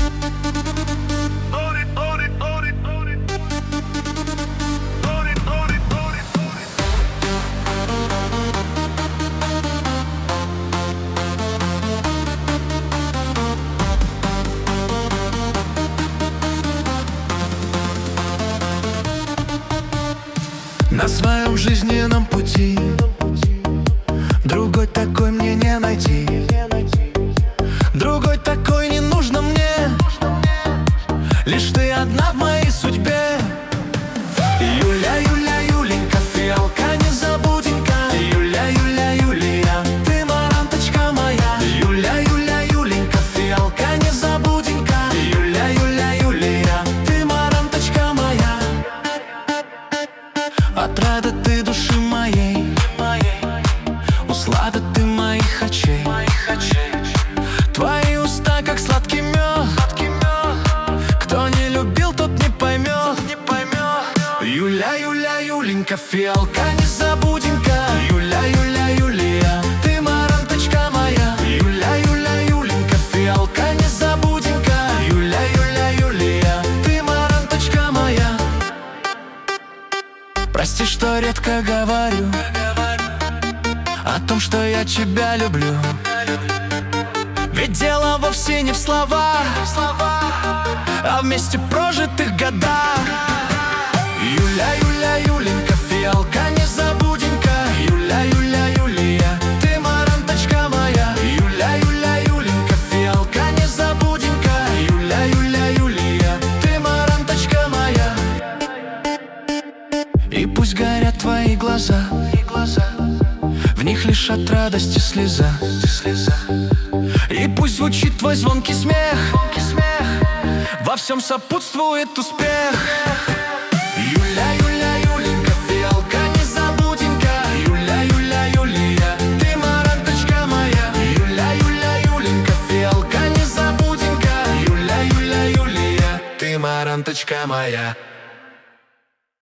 На своем жизненном пути другой такой мне не найти. Другой такой не нужно мне. Лишь ты одна в моей судьбе. Юля, Юля, Юленька, фиалка незабуденька. Юля, Юля, Юлия, ты маранточка моя. Юля, Юля, Юленька, фиалка незабуденька. Юля, Юля, Юлия, ты маранточка моя. Отрада ты души моей, услада ты моих очей. Твои уста, как сладкий мед. Кто не любил, тот не поймет. Юля, Юля, Юленька, фиалка незабуденька. Юля, Юля, Юлия, ты маранточка моя. Юля, Юля, Юленька, фиалка незабуденька. Юля, Юля, Юлия, ты маранточка моя. Прости, что редко говорю о том, что я тебя люблю. Ведь дело вовсе не в словах, а вместе прожитых годах. Юля, Юля, Юленька, фиалка незабуденька. Юля, Юля, Юлия, ты маранточка моя. Юля, Юля, Юленька, фиалка незабуденька. Юля, Юля, Юлия, ты маранточка моя. И пусть горят твои глаза, в них лишь от радости слеза. И пусть звучит твой звонкий смех, во всем сопутствует успех. Юля, Юля, Юленька, фиалка незабуденька. Юля, Юля, Юлия, ты маранточка моя. Юля, Юля, Юленька, фиалка незабуденька. Юля, Юля, Юлия, ты маранточка моя.